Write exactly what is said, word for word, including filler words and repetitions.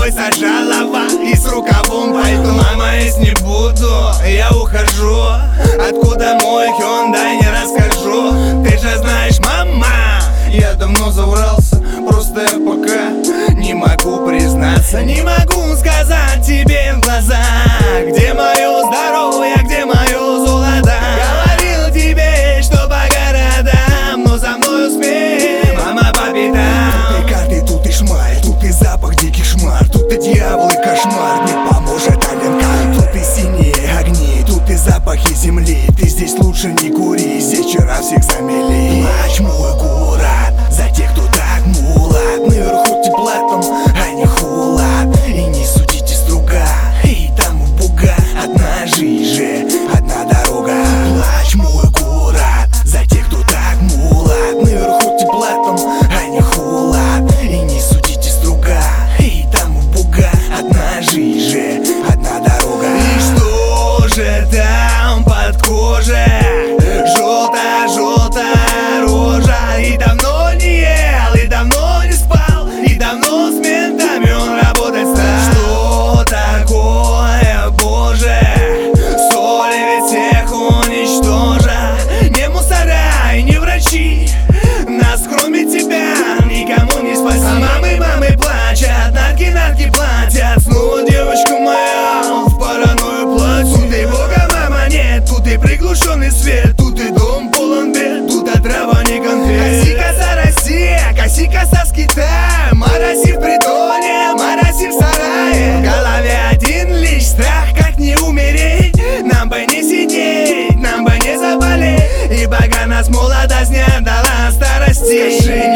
тобой сожалова и с рукавом пальто. Мама, если не буду, я ухожу. Откуда мой Hyundai, не расскажу. Ты же знаешь, мама, я давно заврался. Просто я пока не могу признаться. Не могу сказать тебе в глаза, где мое здоровье, где мое золото. Говорил тебе, что по городам, но за мною смерть, мама, по пятам. Тут и карты, тут и шмаль, тут и запах диких шмар. Тут и дьявол, и кошмар, не поможет Аленка. Тут и синие огни, тут и запахи земли. Ты здесь лучше не кури, здесь вчера всех замели. Плачь, мой город, за тех, кто так мулат. Наверху тепла там, а не холод. И не судите строго, и там у Бога одна жизнь же, одна дорога. Плачь, мой город, за тех, кто так мулат. Наверху тепла там, а не холод. И не судите строго, и там у Бога одна жизнь же, одна дорога. И что же там под кожей? Желтая-желтая рожа. И давно не ел, и давно не спал, и давно с ментами он работать стал. Что такое, Боже? Соли ведь всех уничтожа. Не мусора и не врачи, нас кроме тебя никому не спасти. А мамы, мамы плачут, натки, натки платят. Снова девочка моя в паранойю плачет. Тут и Бога, мама, нет, тут и приглушенный свет. Тут и дом полон бед, тут отрава не конфет. Коси коса Россия, коси коса с Китая. Морози в притоне, морози в сарае. В голове один лишь страх, как не умереть. Нам бы не сидеть, нам бы не заболеть. И Бога нас молодость не отдала старости. Скажи,